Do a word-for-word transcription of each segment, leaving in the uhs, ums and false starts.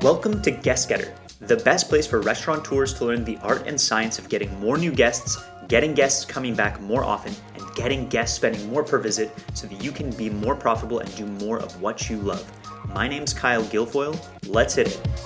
Welcome to Guest Getter, the best place for restaurateurs to learn the art and science of getting more new guests, getting guests coming back more often, and getting guests spending more per visit so that you can be more profitable and do more of what you love. My name's Kyle Guilfoyle. Let's hit it.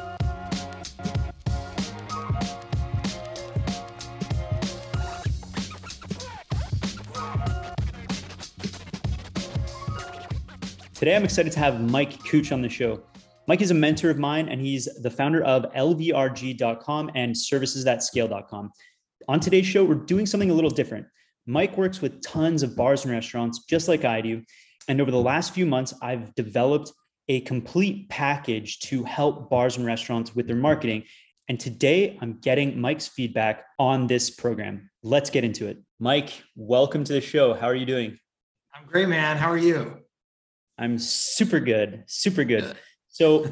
Today, I'm excited to have Mike Cooch on the show. Mike is a mentor of mine, and he's the founder of L V R G dot com and services that scale dot com. On today's show, we're doing something a little different. Mike works with tons of bars and restaurants, just like I do. And over the last few months, I've developed a complete package to help bars and restaurants with their marketing. And today, I'm getting Mike's feedback on this program. Let's get into it. Mike, welcome to the show. How are you doing? I'm great, man. How are you? I'm super good, super good. So,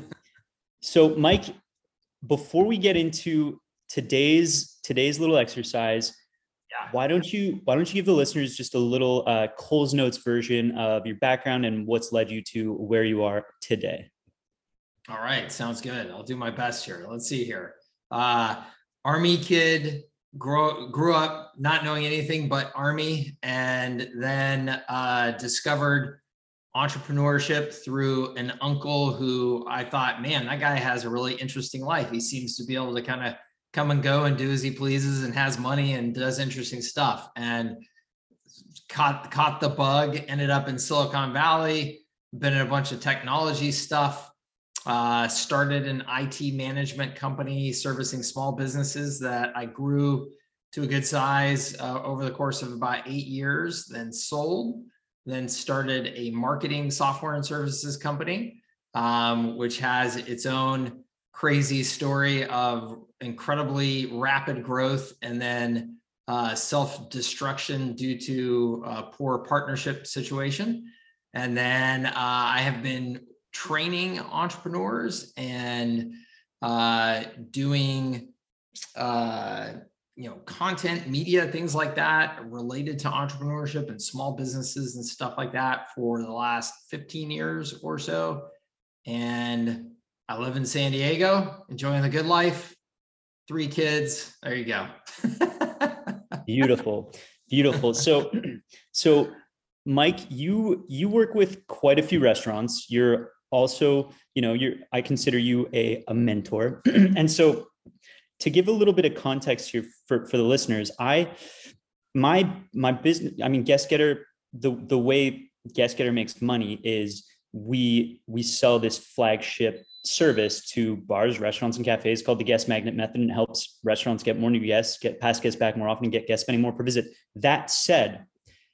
so Mike, before we get into today's today's little exercise, yeah. why don't you why don't you give the listeners just a little uh, Coles Notes version of your background and what's led you to where you are today? All right, sounds good. I'll do my best here. Let's see here. Uh, Army kid, grew grew up not knowing anything but Army, and then uh, discovered entrepreneurship through an uncle who I thought, man, that guy has a really interesting life. He seems to be able to kind of come and go and do as he pleases and has money and does interesting stuff. And caught caught the bug, ended up in Silicon Valley, been in a bunch of technology stuff, uh, started an I T management company servicing small businesses that I grew to a good size uh, over the course of about eight years, then sold. Then started a marketing software and services company, um, which has its own crazy story of incredibly rapid growth and then uh, self-destruction due to a poor partnership situation. And then uh, I have been training entrepreneurs and uh, doing uh, you know, content, media, things like that related to entrepreneurship and small businesses and stuff like that for the last fifteen years or so. And I live in San Diego, enjoying the good life, three kids. There you go. Beautiful. Beautiful. So, so Mike, you, you work with quite a few restaurants. You're also, you know, you're, I consider you a, a mentor. And so to give a little bit of context here for, for the listeners, I, my, my business, I mean, Guest Getter, the, the way Guest Getter makes money is we, we sell this flagship service to bars, restaurants, and cafes called the Guest Magnet Method, and it helps restaurants get more new guests, get past guests back more often, and get guests spending more per visit. That said,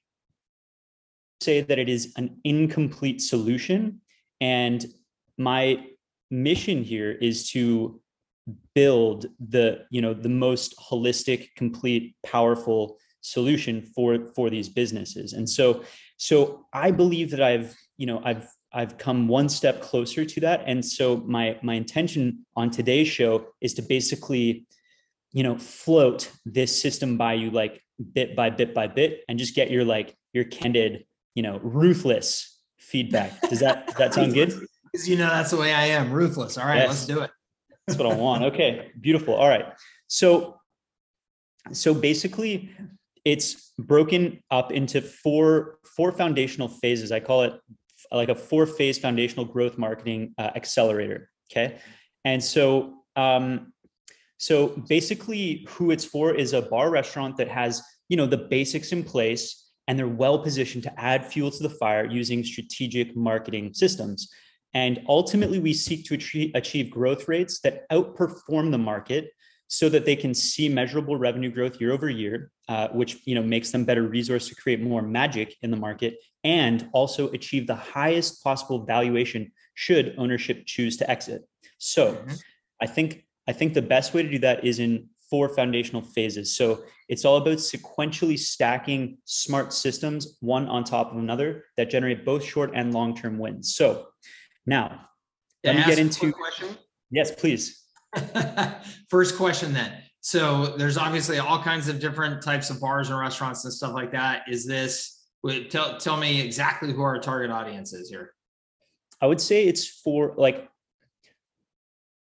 say that it is an incomplete solution. And my mission here is to build the, you know, the most holistic, complete, powerful solution for, for these businesses. And so, so I believe that I've, you know, I've, I've come one step closer to that. And so my, my intention on today's show is to basically, you know, float this system by you, like bit by bit by bit, and just get your, like your candid, you know, ruthless feedback. Does that, does that sound good? Because, you know, that's the way I am, ruthless. All right, yes. Let's do it. That's what I want. Okay, beautiful. All right. So, so basically it's broken up into four, four foundational phases. I call it like a four phase foundational growth marketing uh, accelerator. Okay. And so, um, so basically who it's for is a bar restaurant that has, you know, the basics in place and they're well positioned to add fuel to the fire using strategic marketing systems. And ultimately, we seek to achieve, achieve growth rates that outperform the market so that they can see measurable revenue growth year over year, uh, which, you know, makes them better resourced to create more magic in the market and also achieve the highest possible valuation should ownership choose to exit. So mm-hmm. I think, I think the best way to do that is in four foundational phases. So it's all about sequentially stacking smart systems, one on top of another, that generate both short and long-term wins. So now, let me get into question. Yes, please. First question then. So there's obviously all kinds of different types of bars and restaurants and stuff like that. Is this, tell, tell me exactly who our target audience is here. I would say it's for like,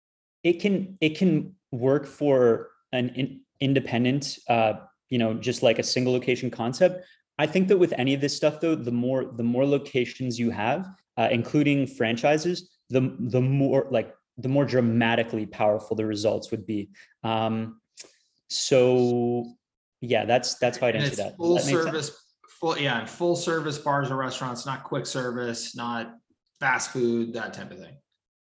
it can it can work for an in, independent, uh, you know, just like a single location concept. I think that with any of this stuff, though, the more the more locations you have, uh, including franchises, the the more like the more dramatically powerful the results would be. Um, so yeah, that's that's how I'd And answer it's that. Does full that make sense? service, full, yeah, and full service bars or restaurants, not quick service, not fast food, that type of thing.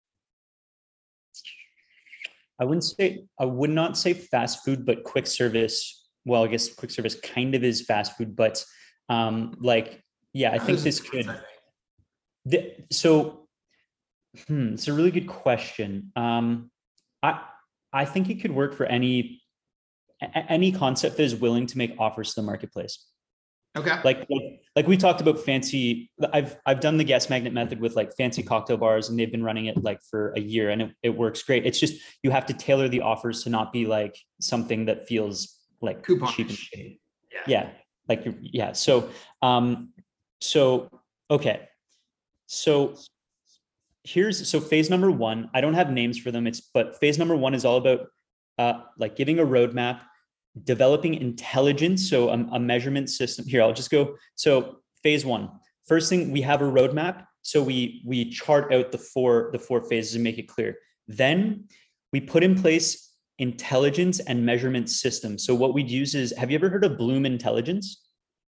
I wouldn't say I would not say fast food, but quick service. Well, I guess quick service kind of is fast food, but um, like yeah, I Oh, think there's a this difference, I could. think. The, so hmm, it's a really good question. Um, I I think it could work for any a- any concept that is willing to make offers to the marketplace. Okay. Like, like like we talked about fancy. I've I've done the gas magnet method with like fancy cocktail bars, and they've been running it like for a year, and it, it works great. It's just you have to tailor the offers to not be like something that feels like cheap and Couponish. shitty. Yeah. Yeah, like you're- yeah. So um, so okay. So here's so phase number one. I don't have names for them. It's but phase number one is all about uh, like giving a roadmap, developing intelligence. So a, a measurement system. Here, I'll just go. So phase one. First thing, we have a roadmap. So we we chart out the four the four phases and make it clear. Then we put in place intelligence and measurement systems. So what we'd use is, have you ever heard of Bloom Intelligence?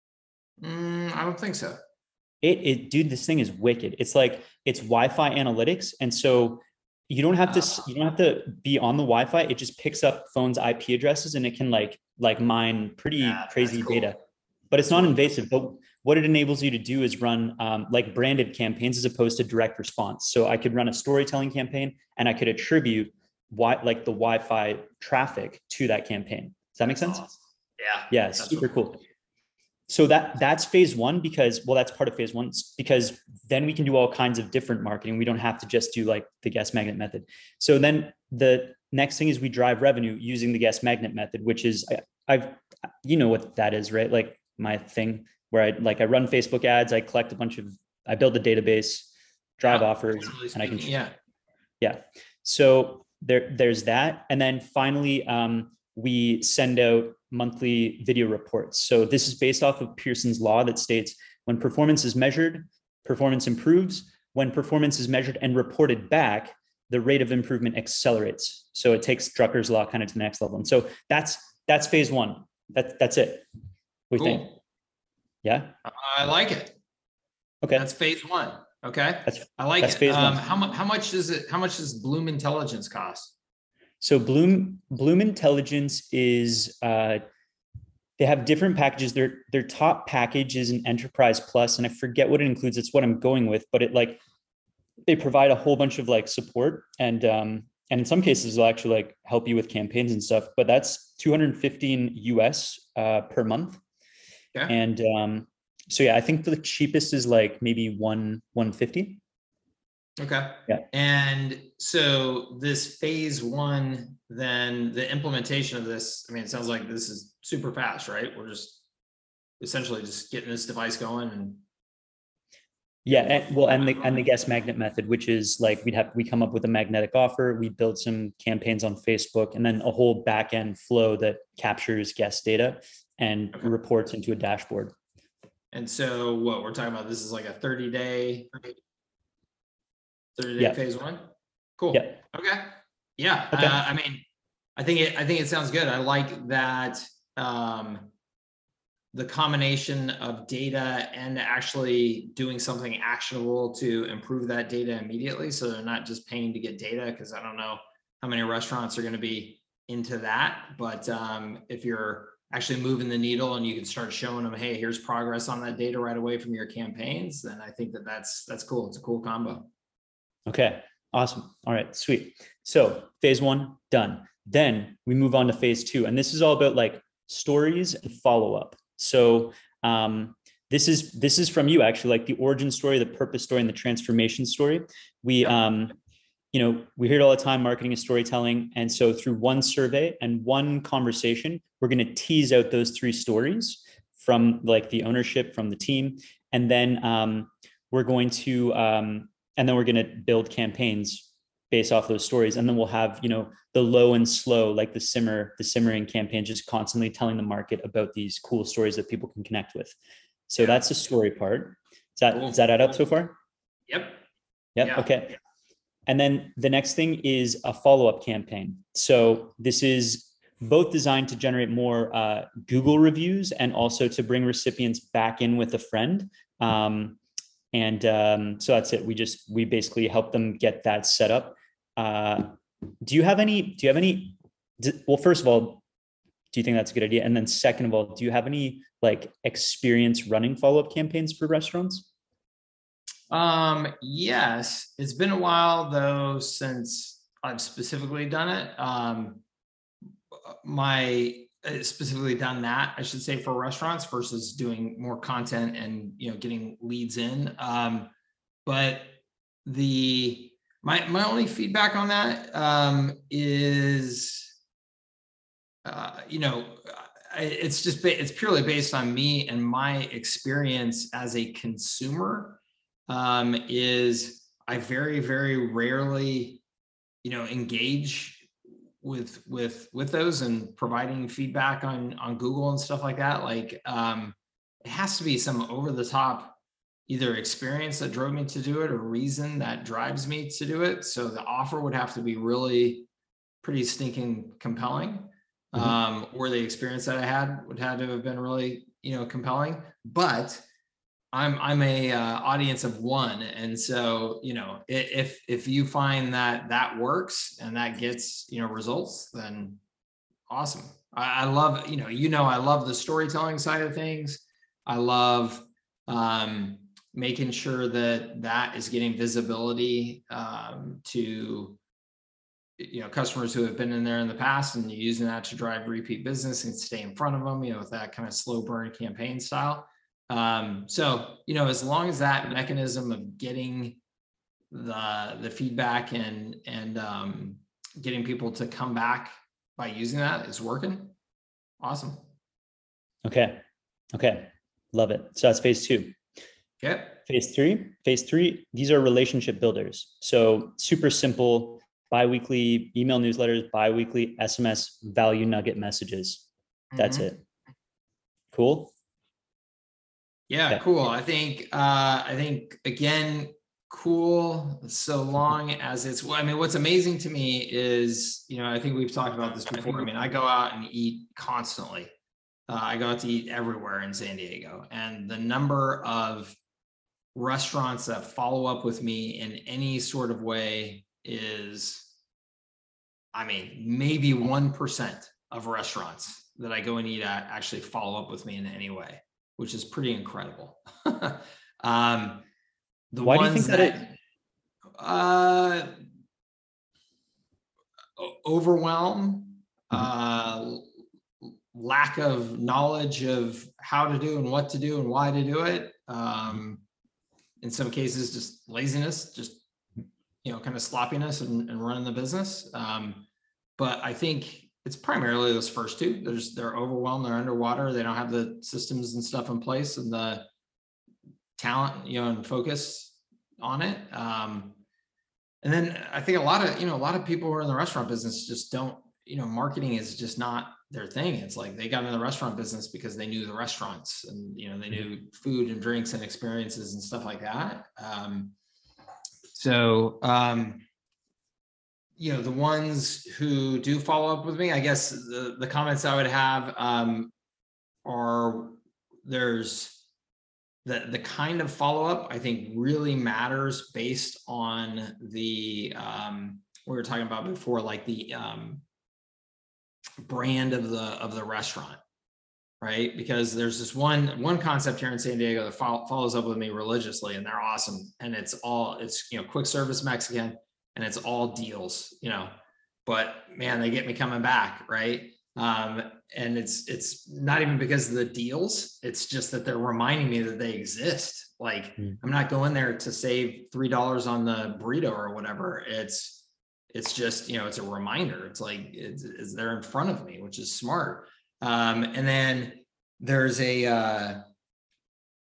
Mm, I don't think so. It, it, dude, this thing is wicked. It's like it's Wi-Fi analytics, and so you don't have to Uh, you don't have to be on the Wi-Fi. It just picks up phones' I P addresses, and it can like like mine pretty yeah, that's crazy cool. data. But it's That's not really invasive. But what it enables you to do is run um, like branded campaigns as opposed to direct response. So I could run a storytelling campaign, and I could attribute why like the Wi-Fi traffic to that campaign. Does that make That's sense? awesome. Yeah, Yeah, it's that's super really cool. So that that's phase one because well that's part of phase one because then we can do all kinds of different marketing. We don't have to just do like the gas magnet method. So then the next thing is we drive revenue using the gas magnet method, which is I, I've you know what that is, right? Like my thing where I like I run Facebook ads, I collect a bunch of I build a database, drive yeah, offers, generally and I can speaking, yeah. yeah. So there, there's that. And then finally, um, we send out monthly video reports. So this is based off of Pearson's law that states when performance is measured, performance improves. When performance is measured and reported back, the rate of improvement accelerates. So it takes Drucker's law kind of to the next level. And so that's that's phase one. That, that's it. What do you think? Cool. Yeah. I like it. Okay. That's phase one. Okay. That's I like that's it. phase Um, one. how much, how much does it, how much does Bloom Intelligence cost? So Bloom Bloom Intelligence is uh, they have different packages. Their their top package is an Enterprise Plus, and I forget what it includes. It's what I'm going with, but it like they provide a whole bunch of like support and um, and in some cases they'll actually like help you with campaigns and stuff. But that's two hundred fifteen U S uh, per month, Yeah. and um, so yeah, I think the cheapest is like maybe one one fifty. Okay. Yeah. And so this phase one, then the implementation of this, I mean, it sounds like this is super fast, right? We're just essentially just getting this device going and Yeah, and, well, and the and the guest magnet method, which is like we'd have we come up with a magnetic offer, we build some campaigns on Facebook, and then a whole back end flow that captures guest data and Okay. reports into a dashboard. And so what we're talking about, this is like a thirty day, thirty day Yeah. phase one. Cool. Yeah. Okay. Yeah. Okay. Uh, I mean, I think it, I think it sounds good. I like that. Um, the combination of data and actually doing something actionable to improve that data immediately. So they're not just paying to get data, because I don't know how many restaurants are going to be into that. But um, if you're actually moving the needle and you can start showing them, hey, here's progress on that data right away from your campaigns, then I think that that's, that's cool. It's a cool combo. Okay. Awesome. All right. Sweet. So phase one done. Then we move on to phase two, and this is all about like stories and follow up. So um, this is this is from you actually, like the origin story, the purpose story, and the transformation story. We um, you know we hear it all the time. Marketing is storytelling, and so through one survey and one conversation, we're going to tease out those three stories from like the ownership, from the team, and then um, we're going to um, and then we're going to build campaigns based off those stories. And then we'll have, you know, the low and slow, like the simmer, the simmering campaign, just constantly telling the market about these cool stories that people can connect with. So yeah. That's the story part. Does that, cool. Does that add up so far? Yep. Yep. Yeah. Okay. And then the next thing is a follow-up campaign. So this is both designed to generate more uh, Google reviews and also to bring recipients back in with a friend. Um, and um, so that's it. We just, we basically help them get that set up. Uh, do you have any, do you have any, well, first of all, do you think that's a good idea? And then second of all, do you have any like experience running follow-up campaigns for restaurants? Um, yes, it's been a while though, since I've specifically done it. Um, my uh, specifically done that, I should say, for restaurants versus doing more content and, you know, getting leads in. Um, but the, my, my only feedback on that, um, is, uh, you know, it's just, it's purely based on me and my experience as a consumer. Um, is I very, very rarely, you know, engage with, with, with those and providing feedback on, on Google and stuff like that. Like, um, it has to be some over the top, either experience that drove me to do it or reason that drives me to do it. So the offer would have to be really pretty stinking compelling. Mm-hmm. Um, or the experience that I had would have to have been really, you know, compelling, but I'm I'm a uh, audience of one, and so, you know, if if you find that that works and that gets, you know, results, then awesome. I, I love, you know, you know, I love the storytelling side of things. I love um, making sure that that is getting visibility um, to, you know, customers who have been in there in the past, and using that to drive repeat business and stay in front of them, you know, with that kind of slow burn campaign style. Um, so, you know, as long as that mechanism of getting the, the feedback and, and, um, getting people to come back by using that is working. Awesome. Okay. Okay. Love it. So that's phase two. Okay. Phase three, phase three, these are relationship builders. So super simple, bi-weekly email newsletters, bi-weekly S M S value nugget messages. That's mm-hmm. it. Cool. Yeah, cool. I think, uh, I think again, cool. So long as it's, I mean, what's amazing to me is, you know, I think we've talked about this before. I mean, I go out and eat constantly. Uh, I go out to eat everywhere in San Diego, and the number of restaurants that follow up with me in any sort of way is, I mean, maybe one percent of restaurants that I go and eat at actually follow up with me in any way, which is pretty incredible. um, the Why ones do you think that, that uh, overwhelm, mm-hmm. uh, lack of knowledge of how to do and what to do and why to do it. Um, in some cases, just laziness, just, you know, kind of sloppiness and, and running the business. Um, but I think it's primarily those first two. There's, they're overwhelmed, they're underwater, they don't have the systems and stuff in place and the talent, you know, and focus on it. Um, and then I think a lot of, you know, a lot of people who are in the restaurant business just don't, you know, marketing is just not their thing. It's like they got in the restaurant business because they knew the restaurants and, you know, they knew food and drinks and experiences and stuff like that. Um, so, um, you know, the ones who do follow up with me, I guess the, the comments I would have um, are there's the, the kind of follow-up I think really matters based on the, um, we were talking about before, like the um, brand of the, of the restaurant, right? Because there's this one, one concept here in San Diego that follow, follows up with me religiously, and they're awesome. And it's all, it's, you know, quick service Mexican, and it's all deals, you know, but man, they get me coming back. Right. Um, and it's, it's not even because of the deals. It's just that they're reminding me that they exist. Like mm. I'm not going there to save three dollars on the burrito or whatever. It's, it's just, you know, it's a reminder. It's like, it's, it's there in front of me, which is smart. Um, and then there's a, uh,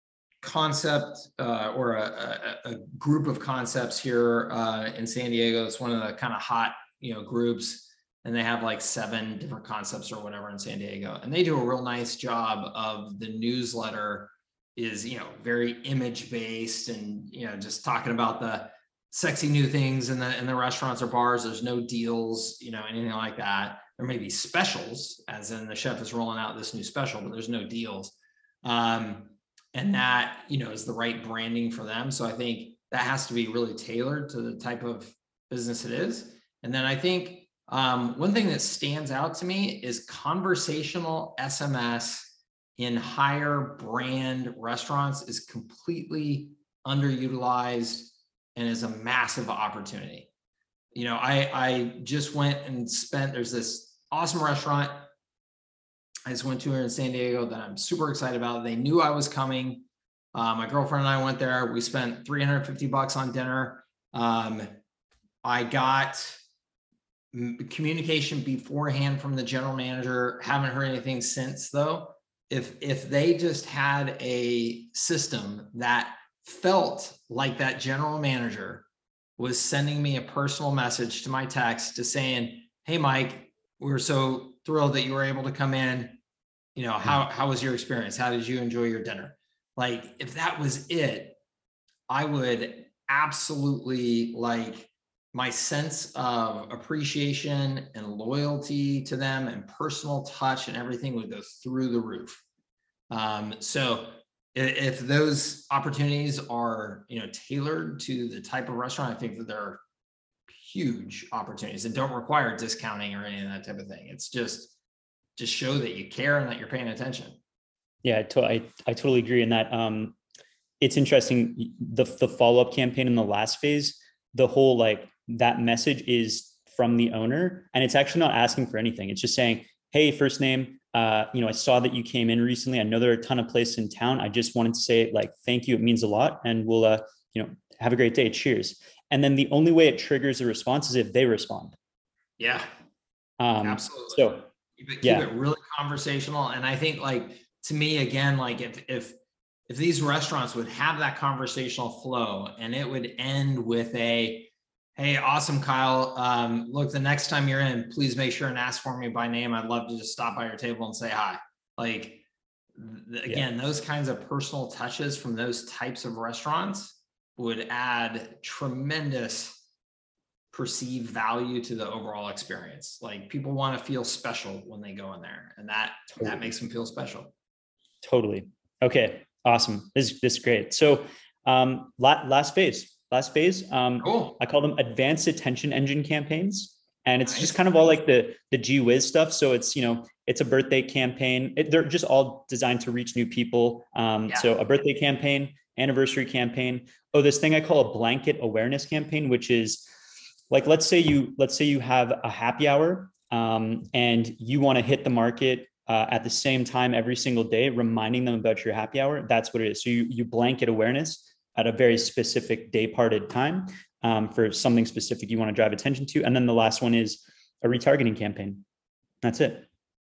concept uh, or a, a, a group of concepts here uh, in San Diego. It's one of the kind of hot, you know, groups, and they have like seven different concepts or whatever in San Diego, and they do a real nice job of the newsletter is, you know, very image based, and, you know, just talking about the sexy new things in the in the restaurants or bars. There's no deals, you know, anything like that. There may be specials, as in the chef is rolling out this new special, but there's no deals. Um, and that, you know, is the right branding for them. So I think that has to be really tailored to the type of business it is. And then I think um, one thing that stands out to me is conversational S M S in higher brand restaurants is completely underutilized and is a massive opportunity. You know, I, I just went and spent, there's this awesome restaurant I just went to here in San Diego that I'm super excited about. They knew I was coming. Uh, my girlfriend and I went there. We spent three hundred fifty bucks on dinner. Um, I got communication beforehand from the general manager. Haven't heard anything since though. If, if they just had a system that felt like that general manager was sending me a personal message to my text to saying, hey, Mike, we're so thrilled that you were able to come in. You know, how, how was your experience? How did you enjoy your dinner? Like, if that was it, I would absolutely, like, my sense of appreciation and loyalty to them and personal touch and everything would go through the roof. Um, so if those opportunities are, you know, tailored to the type of restaurant, I think that there are huge opportunities and don't require discounting or any of that type of thing. It's just, just show that you care and that you're paying attention. Yeah, to, I, I totally agree in that. Um, it's interesting. The, the follow-up campaign in the last phase, the whole, like, that message is from the owner, and it's actually not asking for anything. It's just saying, hey, first name, uh, you know, I saw that you came in recently. I know there are a ton of places in town. I just wanted to say, like, thank you. It means a lot. And we'll, uh, you know, have a great day. Cheers. And then the only way it triggers a response is if they respond. Yeah, um, absolutely. So keep it, keep yeah. it really conversational. And I think, like, to me, again, like if, if, if these restaurants would have that conversational flow and it would end with a, hey, awesome, Kyle. Um, look, the next time you're in, please make sure and ask for me by name. I'd love to just stop by your table and say hi. Like, th- again, yeah. Those kinds of personal touches from those types of restaurants would add tremendous perceived value to the overall experience. Like, people want to feel special when they go in there, and that, totally. that makes them feel special. Totally. Okay. Awesome. This, this is great. So um, la- last phase. Last phase, um, cool. I call them advanced attention engine campaigns. And it's nice. Just kind of all like the, the G Whiz stuff. So it's, you know, it's a birthday campaign. It, they're just all designed to reach new people. Um, yeah. So a birthday campaign, anniversary campaign. Oh, this thing I call a blanket awareness campaign, which is like, let's say you, let's say you have a happy hour um, and you want to hit the market uh, at the same time every single day, reminding them about your happy hour. That's what it is. So you, you blanket awareness at a very specific day parted time um, for something specific you want to drive attention to. And then the last one is a retargeting campaign. That's it.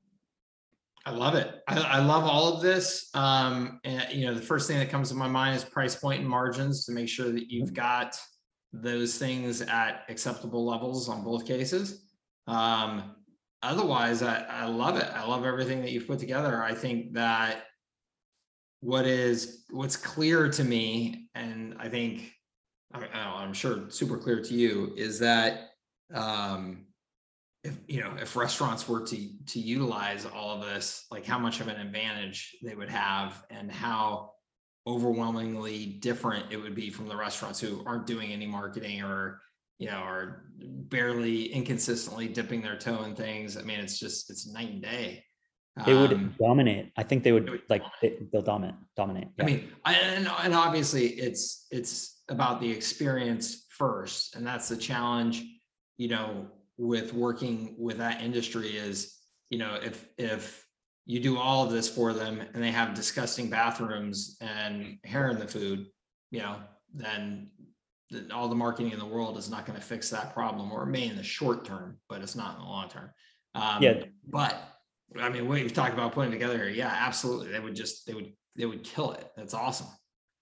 I love it. I, I love all of this. Um, and, you know, the first thing that comes to my mind is price point and margins to make sure that you've got those things at acceptable levels on both cases. Um, otherwise, I, I love it. I love everything that you've put together. I think that what is what's clear to me, and I think I, I'm sure super clear to you, is that um, if you know if restaurants were to to utilize all of this, like how much of an advantage they would have, and how overwhelmingly different it would be from the restaurants who aren't doing any marketing or you know are barely inconsistently dipping their toe in things. I mean, it's just it's night and day. They would um, dominate. I think they would, would like they, they'll dominate. Dominate. Yeah. I mean, I, and, and obviously, it's it's about the experience first, and that's the challenge. You know, with working with that industry is, you know, if if you do all of this for them and they have disgusting bathrooms and hair in the food, you know, then the, all the marketing in the world is not going to fix that problem, or it may in the short term, but it's not in the long term. Um, yeah, but. I mean, what you've talked about putting together here, yeah, absolutely. They would just, they would, they would kill it. That's awesome.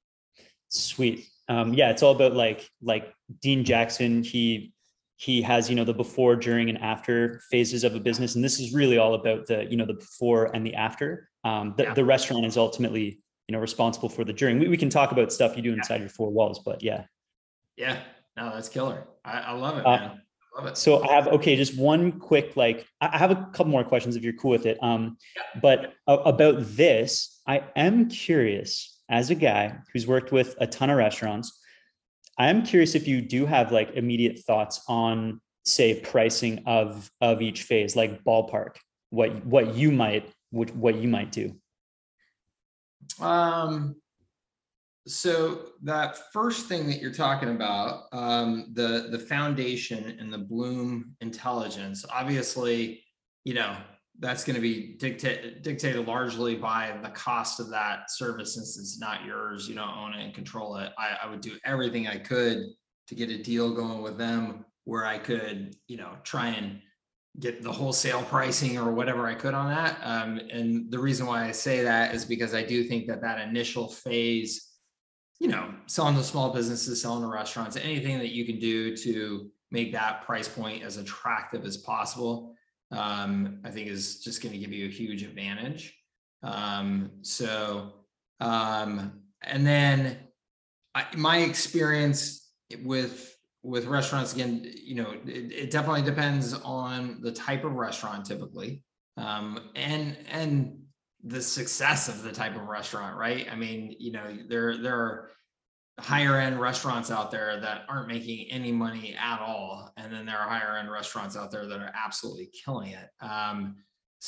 Sweet. Um, yeah, it's all about like like Dean Jackson. He he has, you know, the before, during, and after phases of a business, and this is really all about the, you know, the before and the after. Um, the, Yeah. the restaurant is ultimately, you know, responsible for the during. We, we can talk about stuff you do inside your four walls, but yeah. Yeah. No, that's killer. I, I love it, Uh, man. I love it. so I have, okay, just one quick, like, I I have a couple more questions if you're cool with it. Um, but a- about this, I am curious as a guy who's worked with a ton of restaurants. I am curious if you do have like immediate thoughts on, say, pricing of of each phase, like ballpark, what what you might what, what you might do. Um, so that first thing that you're talking about, um, the the foundation and the Bloom intelligence, obviously, you know, that's going to be dictated dictated largely by the cost of that service, since it's not yours, you don't own it and control it. I, I would do everything I could to get a deal going with them where I could, you know, try and get the wholesale pricing or whatever I could on that. Um, and the reason why I say that is because I do think that that initial phase, you know, selling to small businesses, selling to restaurants, anything that you can do to make that price point as attractive as possible, um, I think is just going to give you a huge advantage. Um, so, um, and then I, my experience with with restaurants, again, you know, it, it definitely depends on the type of restaurant typically, um, and and the success of the type of restaurant, right? I mean, you know, there there are higher end restaurants out there that aren't making any money at all, and then there are higher end restaurants out there that are absolutely killing it. Um,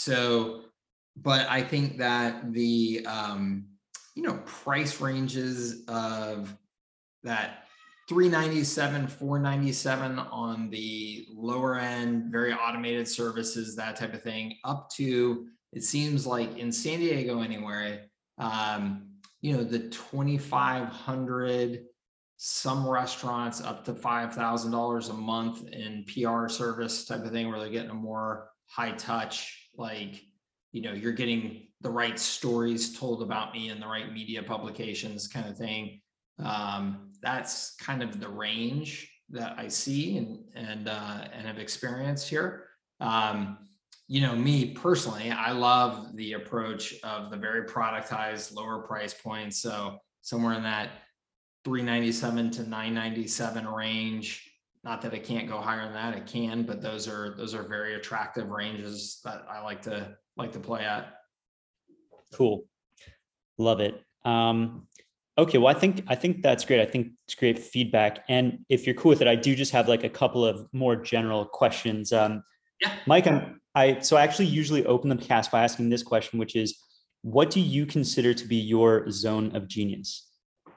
so, but I think that the um, you know, price ranges of that three ninety-seven, four ninety-seven on the lower end, very automated services, that type of thing, up to, it seems like in San Diego anyway, um, you know, the twenty-five hundred, some restaurants up to five thousand dollars a month in P R service type of thing, where they're getting a more high touch, like, you know, you're getting the right stories told about me in the right media publications kind of thing. Um, that's kind of the range that I see and and uh, and have experienced here. Um, you know, me personally, I love the approach of the very productized, lower price points. So somewhere in that three ninety-seven to nine ninety-seven range. Not that it can't go higher than that, it can, but those are those are very attractive ranges that I like to like to play at. Cool. Love it. Um, okay, well, I think I think that's great. I think it's great feedback. And if you're cool with it, I do just have like a couple of more general questions. Um, Yeah. Mike, I'm, I so I actually usually open the cast by asking this question, which is, what do you consider to be your zone of genius?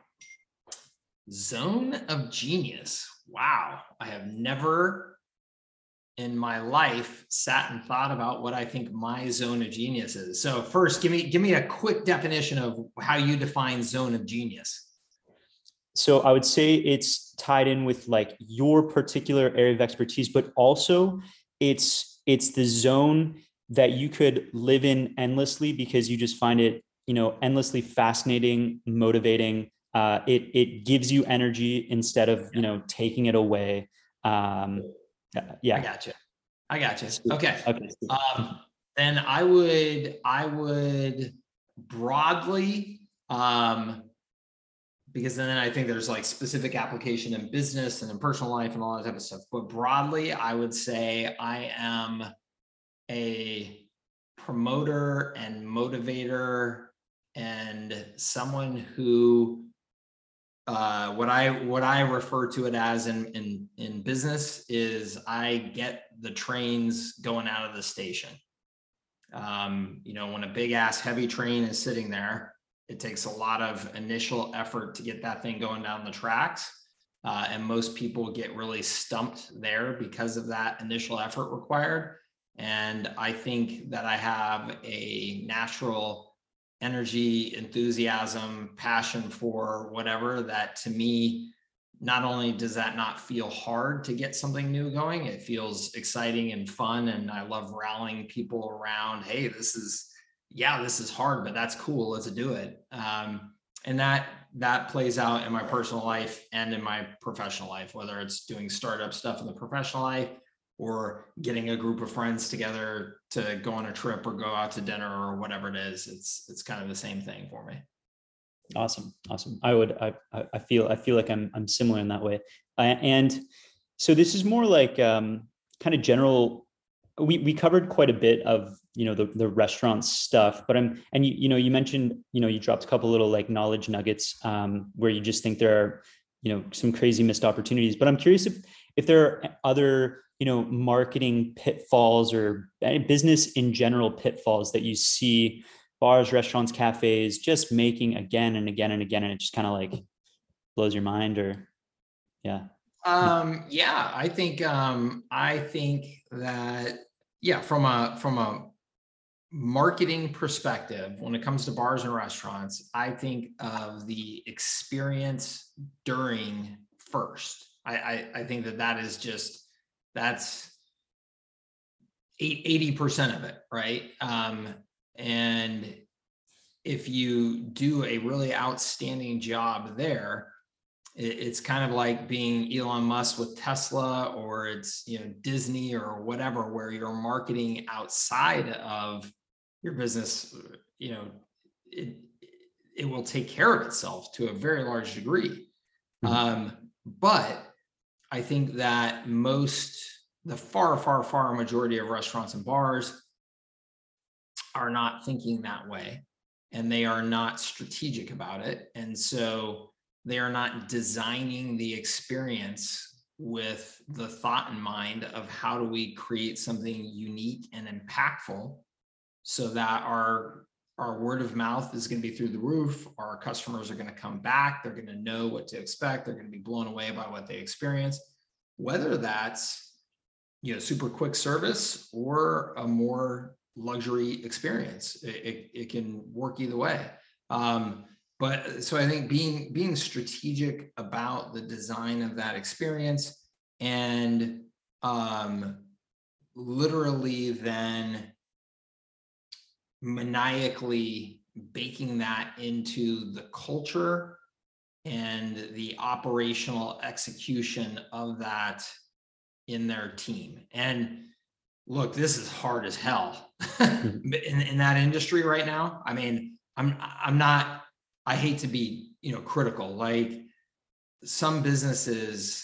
Zone of genius. Wow. I have never in my life sat and thought about what I think my zone of genius is. So first, give me give me a quick definition of how you define zone of genius. So I would say it's tied in with like your particular area of expertise, but also it's it's the zone that you could live in endlessly because you just find it, you know, endlessly fascinating, motivating. Uh, it it gives you energy instead of, you know, taking it away. Um, yeah. I got you. I got you. Okay. Okay. Um, then I would I would broadly, um, because then I think there's like specific application in business and in personal life and all that type of stuff. But broadly, I would say I am a promoter and motivator and someone who uh, what I what I refer to it as in, in in business is I get the trains going out of the station. Um, you know, when a big ass heavy train is sitting there, it takes a lot of initial effort to get that thing going down the tracks. Uh, and most people get really stumped there because of that initial effort required. And I think that I have a natural energy, enthusiasm, passion for whatever that, to me, not only does that not feel hard to get something new going, it feels exciting and fun. And I love rallying people around, hey, this is, yeah, this is hard, but that's cool. Let's do it. Um, and that that plays out in my personal life and in my professional life, whether it's doing startup stuff in the professional life or getting a group of friends together to go on a trip or go out to dinner or whatever it is. It's it's kind of the same thing for me. Awesome. Awesome. I would, I, I feel, I feel like I'm, I'm similar in that way. I, and so this is more like, um, kind of general. We, we covered quite a bit of, you know, the, the restaurant stuff, but I'm, and you, you know, you mentioned, you know, you dropped a couple little like knowledge nuggets, um, where you just think there are, you know, some crazy missed opportunities, but I'm curious if, if there are other, you know, marketing pitfalls or business in general pitfalls that you see bars, restaurants, cafes just making again and again and again, and it just kind of like blows your mind, or yeah. Um, yeah, I think um, I think that yeah, from a from a marketing perspective, when it comes to bars and restaurants, I think of the experience during first. I I, I think that that is just that's eighty percent of it, right? Um, and if you do a really outstanding job there, it's kind of like being Elon Musk with Tesla, or it's, you know, Disney or whatever, where you're marketing outside of your business. You know, it, it will take care of itself to a very large degree. Mm-hmm. Um, but I think that most, the far, far, far majority of restaurants and bars are not thinking that way, and they are not strategic about it. And so they are not designing the experience with the thought in mind of how do we create something unique and impactful so that our our word of mouth is going to be through the roof. Our customers are going to come back. They're going to know what to expect. They're going to be blown away by what they experience, whether that's, you know, super quick service or a more luxury experience. It, it, it can work either way. Um, but so I think being being strategic about the design of that experience, and um, literally then maniacally baking that into the culture and the operational execution of that in their team. And look, this is hard as hell in, in that industry right now. I mean, I'm I'm not, I hate to be, you know, critical. Like, some businesses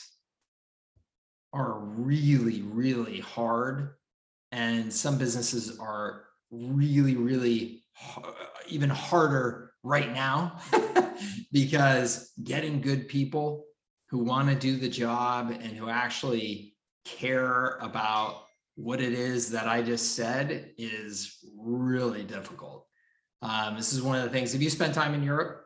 are really, really hard, and some businesses are really, really even harder right now because getting good people who want to do the job and who actually care about what it is that I just said is really difficult. Um, this is one of the things. Have you spent time in Europe?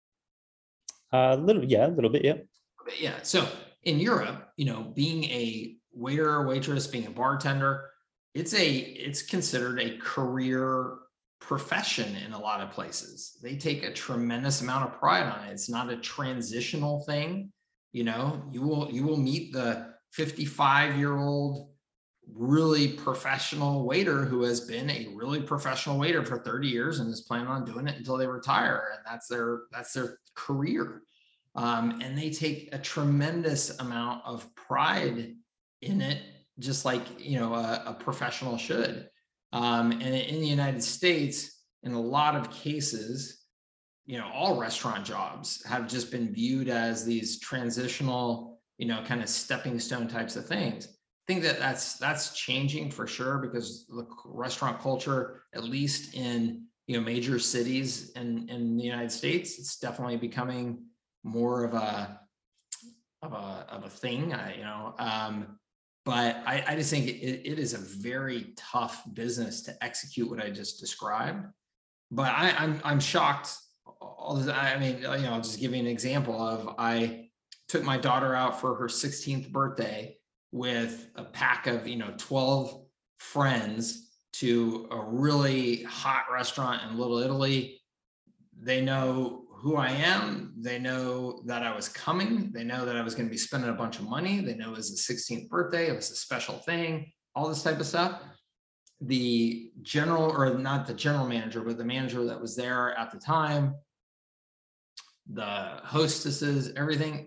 A uh, little, yeah, a little bit, yeah. Yeah. So in Europe, you know, being a waiter or waitress, being a bartender, it's a it's considered a career profession in a lot of places. They take a tremendous amount of pride on it. It's not a transitional thing. You know, you will you will meet the fifty-five year old really professional waiter who has been a really professional waiter for thirty years and is planning on doing it until they retire, and that's their that's their career. Um, and they take a tremendous amount of pride in it, just like, you know, a, a professional should. Um, and in the United States, in a lot of cases, you know, all restaurant jobs have just been viewed as these transitional, you know, kind of stepping stone types of things. I think that that's that's changing for sure, because the restaurant culture, at least in, you know, major cities in, in the United States, it's definitely becoming more of a of a of a thing. I, you know, um, but I, I just think it, it is a very tough business to execute what I just described. But I, I'm I'm shocked. All the, I mean, you know, I'll just give you an example of, I took my daughter out for her sixteenth birthday with a pack of, you know, twelve friends to a really hot restaurant in Little Italy. They know who I am. They know that I was coming. They know that I was going to be spending a bunch of money. They know it was the sixteenth birthday. It was a special thing, all this type of stuff. The general, or not the general manager, but the manager that was there at the time, the hostesses, everything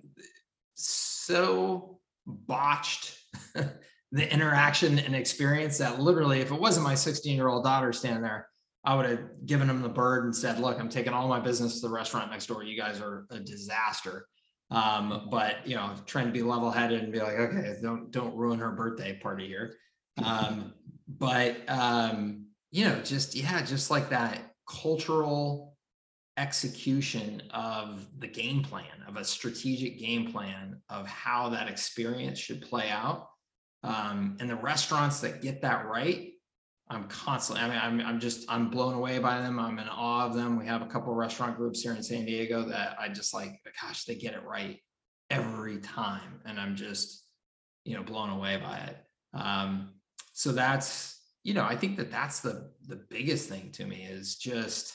so botched the interaction and experience that literally, if it wasn't my sixteen year old daughter standing there, I would have given them the bird and said, look, I'm taking all my business to the restaurant next door. You guys are a disaster. Um, but, you know, trying to be level headed and be like, okay, don't, don't ruin her birthday party here. Um, but, um, you know, just, yeah, just like that cultural execution of the game plan, of a strategic game plan of how that experience should play out. Um, and the restaurants that get that right, I'm constantly, I mean, I'm, I'm just, I'm blown away by them. I'm in awe of them. We have a couple of restaurant groups here in San Diego that I just like, gosh, they get it right every time. And I'm just, you know, blown away by it. Um, so that's, you know, I think that that's the, the biggest thing to me is just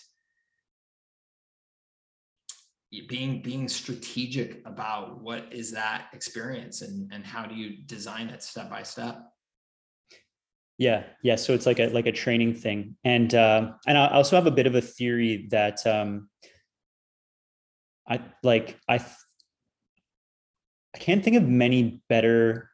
being, being strategic about what is that experience and, and how do you design it step by step. Yeah, yeah. So it's like a like a training thing, and uh, and I also have a bit of a theory that um, I like I I can't think of many better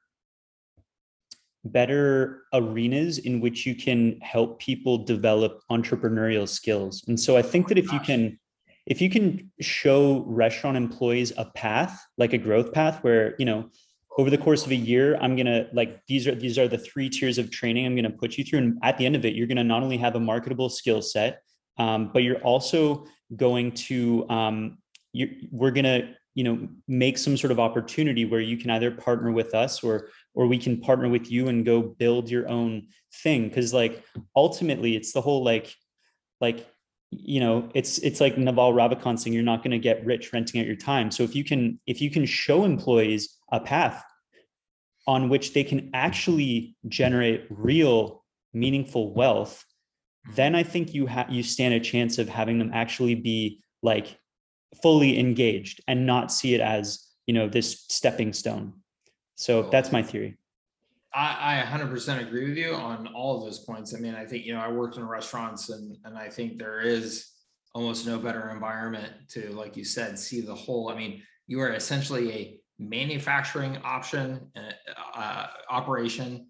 better arenas in which you can help people develop entrepreneurial skills. And so I think that if you can if you can show restaurant employees a path, like a growth path, where you know, over the course of a year, I'm going to like, these are, these are the three tiers of training I'm going to put you through. And at the end of it, you're going to not only have a marketable skill set, um, but you're also going to, um, you're, we're going to, you know, make some sort of opportunity where you can either partner with us or, or we can partner with you and go build your own thing. Cause like, ultimately it's the whole, like, like, you know, it's, it's like Naval Ravikant saying, you're not going to get rich renting out your time. So if you can, if you can show employees a path on which they can actually generate real meaningful wealth, then I think you have, you stand a chance of having them actually be like fully engaged and not see it as, you know, this stepping stone. So that's my theory. I, I one hundred percent agree with you on all of those points. I mean, I think, you know, I worked in restaurants and, and I think there is almost no better environment to, like you said, see the whole. I mean, you are essentially a manufacturing option, uh, operation,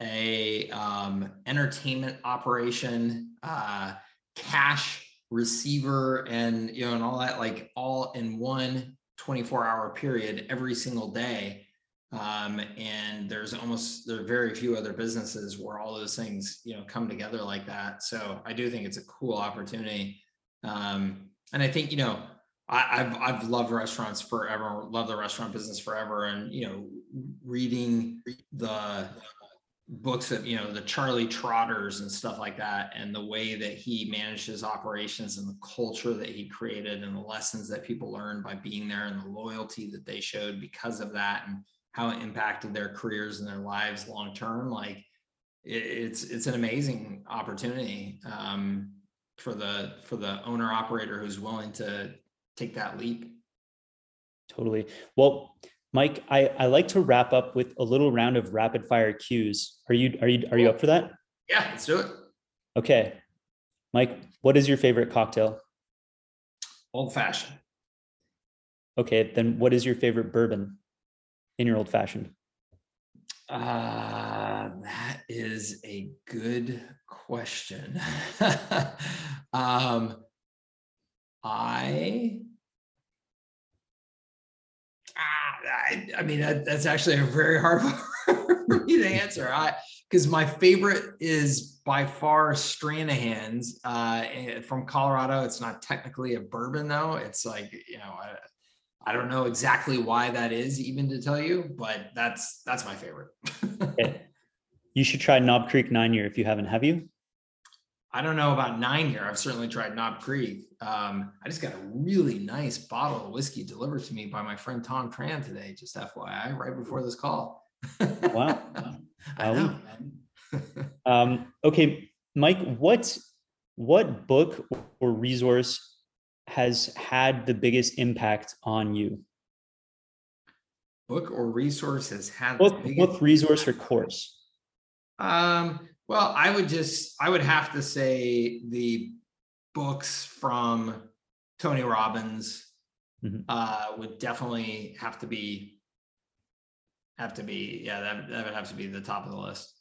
a um, entertainment operation, uh, cash receiver, and, you know, and all that, like all in one twenty-four hour period every single day. Um, and there's almost, there are very few other businesses where all those things, you know, come together like that. So I do think it's a cool opportunity. Um, and I think, you know, I, I've, I've loved restaurants forever, loved the restaurant business forever. And, you know, reading the books of, you know, the Charlie Trotters and stuff like that, and the way that he managed his operations and the culture that he created and the lessons that people learned by being there and the loyalty that they showed because of that, and how it impacted their careers and their lives long term. Like it, it's it's an amazing opportunity um, for the for the owner operator who's willing to take that leap. Totally. Well, Mike, I, I like to wrap up with a little round of rapid fire cues. Are you are you are you up for that? Yeah, let's do it. Okay. Mike, what is your favorite cocktail? Old fashioned. Okay, then what is your favorite bourbon in your old fashioned? Uh, that is a good question. um, I, ah, I, I mean, that, that's actually a very hard one for me to answer. I, because my favorite is by far Stranahan's uh, from Colorado. It's not technically a bourbon though. It's like, you know, I, I don't know exactly why that is, even to tell you, but that's that's my favorite. Okay. You should try Knob Creek nine year if you haven't. Have you? I don't know about nine year. I've certainly tried Knob Creek. Um, I just got a really nice bottle of whiskey delivered to me by my friend Tom Tran today, just F Y I, right before this call. Wow. I know. um, okay, Mike, what what book or resource has had the biggest impact on you? Book or resource has had book, the biggest book, resource, or course? Um, well, I would just, I would have to say the books from Tony Robbins, Mhm. uh, would definitely have to be, have to be, yeah, that, that would have to be the top of the list.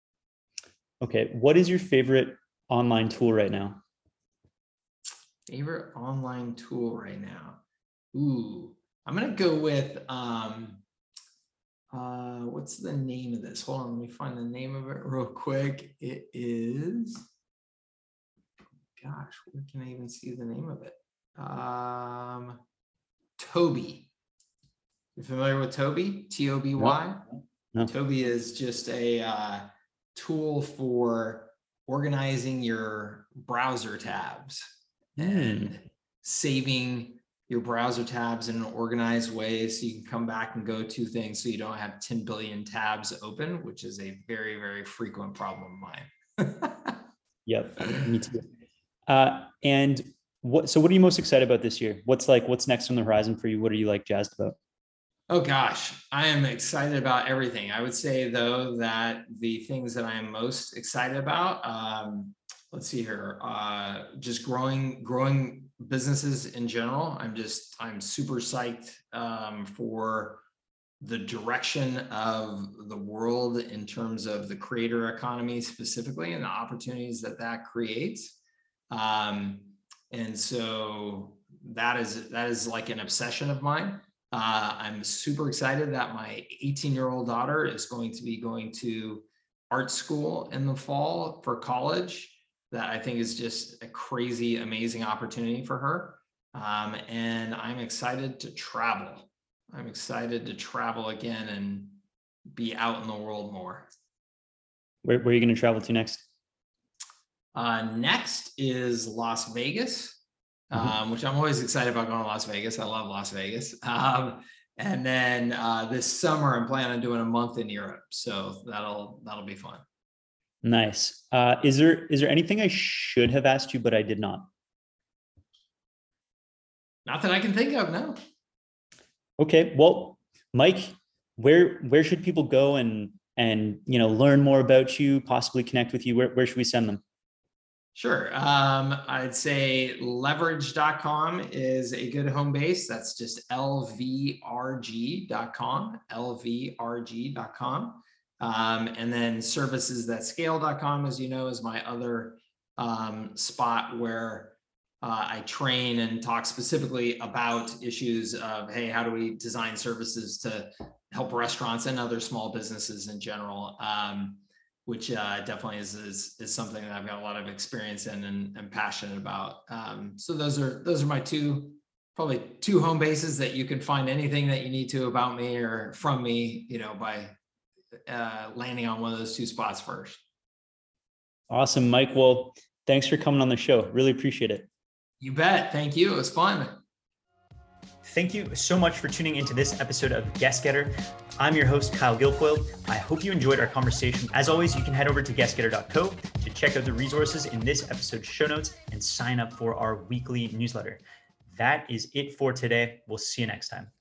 Okay. What is your favorite online tool right now? Favorite online tool right now? Ooh, I'm gonna go with, um, uh, what's the name of this? Hold on, let me find the name of it real quick. It is, gosh, where can I even see the name of it? Um, Toby. You familiar with Toby? T O B Y? No. Toby is just a uh, tool for organizing your browser tabs and Hmm. saving your browser tabs in an organized way so you can come back and go to things so you don't have ten billion tabs open, which is a very, very frequent problem of mine. Yep. Me too. Uh, and what, so what are you most excited about this year? What's like, what's next on the horizon for you? What are you like jazzed about? Oh gosh, I am excited about everything. I would say though that the things that I am most excited about, um, let's see here, uh, just growing, growing businesses in general. I'm just, I'm super psyched um, for the direction of the world in terms of the creator economy specifically and the opportunities that that creates. Um, and so that is, that is like an obsession of mine. Uh, I'm super excited that my eighteen year old daughter is going to be going to art school in the fall for college. That I think is just a crazy, amazing opportunity for her. Um, and I'm excited to travel. I'm excited to travel again and be out in the world more. Where, where are you going to travel to next? Uh, next is Las Vegas. Mhm. Um, which I'm always excited about going to Las Vegas. I love Las Vegas. Um, and then uh, this summer, I'm planning on doing a month in Europe, so that'll that'll be fun. Nice. Uh, is there is there anything I should have asked you, but I did not? Not that I can think of, no. Okay. Well, Mike, where where should people go and and you know learn more about you, possibly connect with you? Where where should we send them? Sure. Um, I'd say leverage dot com is a good home base. That's just L V R G dot com, L V R G dot com. Um, and then services that scale dot com, as you know, is my other um, spot where uh, I train and talk specifically about issues of, hey, how do we design services to help restaurants and other small businesses in general? Um, which uh, definitely is, is is something that I've got a lot of experience in and, and passionate about. Um, so those are those are my two, probably two home bases that you can find anything that you need to about me or from me, you know, by uh, landing on one of those two spots first. Awesome, Mike. Well, thanks for coming on the show. Really appreciate it. You bet. Thank you. It was fun. Thank you so much for tuning into this episode of Guest Getter. I'm your host, Kyle Guilfoyle. I hope you enjoyed our conversation. As always, you can head over to guest getter dot co to check out the resources in this episode's show notes and sign up for our weekly newsletter. That is it for today. We'll see you next time.